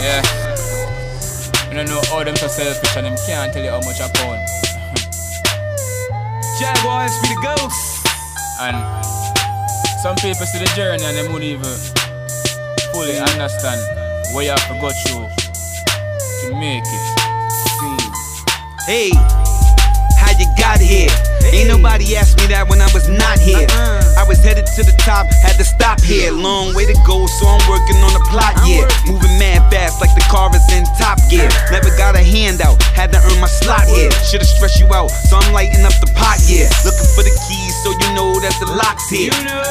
Yeah. I don't know how them so selfish and them can't tell you how much I pound. Jaguars be the ghosts. And some people see the journey and they won't even fully understand what you have to go through to make it. Hey, how you got here? Ain't nobody asked me that when I was not here. I was headed to the top, had to stop here. Long way to go, so I'm working on the plot, yeah. Moving mad fast like the car is in top gear. Never got a handout, had to earn my slot here. Should've stressed you out, so I'm lighting up the pot, yeah. Looking for the keys, so you know that the lock's here.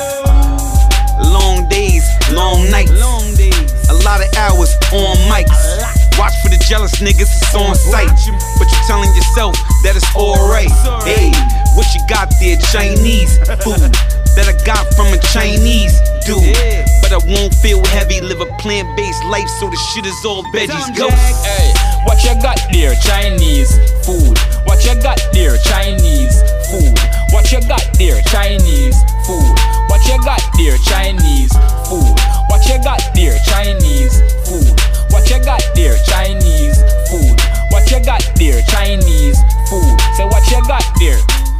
Long days, long nights, a lot of hours on mics. Watch for the jealous niggas, it's on sight. But you telling yourself that it's alright. Hey, what you got there? Chinese food that I got from a Chinese dude. But I won't feel heavy, live a plant-based life, so the shit is all veggies. Ghost. Hey, what you got there? Chinese food. What you got there? Chinese food. What you got there? Chinese food. What you got there? Chinese food. What you got there? Chinese food. What you got there? Chinese food. What you got there? Chinese food. Say what you got there?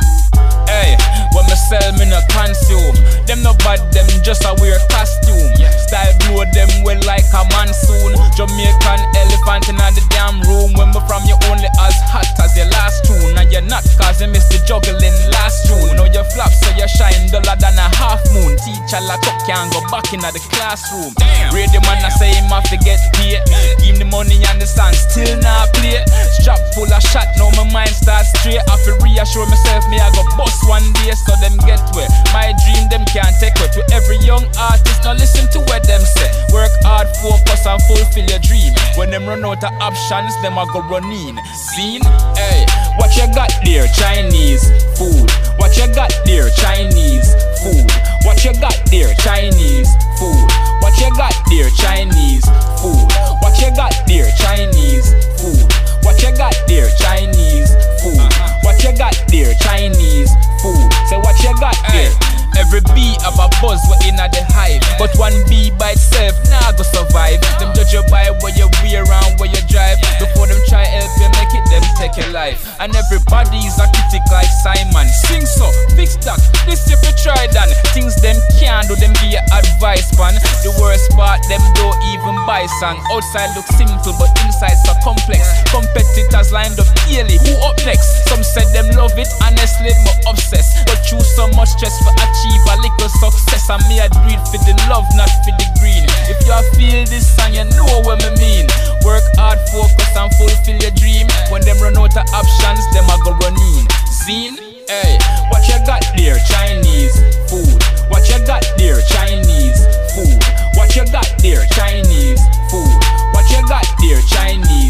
Hey, when me sell, me no consume. Them no bad, them just a wear costume. Style blow them well like a monsoon. Jamaican elephant in the damn room. When me from you only as hot as your last tune. And you're not cause you missed the juggling last June. Now you flop so you shine duller than a half moon. Teacher lock up can't go back in the classroom. Radio man I say him have to get paid. Give the money and the song still not play. Strap full of shot, now my mind starts straight. I feel reassure myself me I go bust one day so them get where my dream them can't take away. To every young artist now listen to what them say. Work hard, focus and fulfill your dream. When them run out of options them a go run in. Seen? Hey, what you got there? Chinese food. What you got there? Chinese food. What you got there? Chinese food. What you got there? Chinese food. What you got there? Chinese food. What you got there? Chinese food. What you got there? Chinese food. Say what you got there? Every bee have a buzz we in the hive, but one bee by itself nah go survive. Them judge you by where you wear and where you drive. Before them try help you make it, them take your life. And everybody's a critic like Simon. Sing so, fix that, this if you try done. Things them can't do, them be your advice man. The worst part, them don't even buy song. Outside look simple, but inside so complex. Competitors lined up yearly, who up next? Some said them love it, honestly me obsessed. But choose so much stress for achieve a little success. And me I do it for the love, not for the green. If you feel this song, you know what me mean. Work hard, focus and fulfill your dream. When them run out of options, them a go run in. Seen? Hey, what you got there? Chinese food. What you got there? Chinese food. What you got there? Chinese food. What you got there? Chinese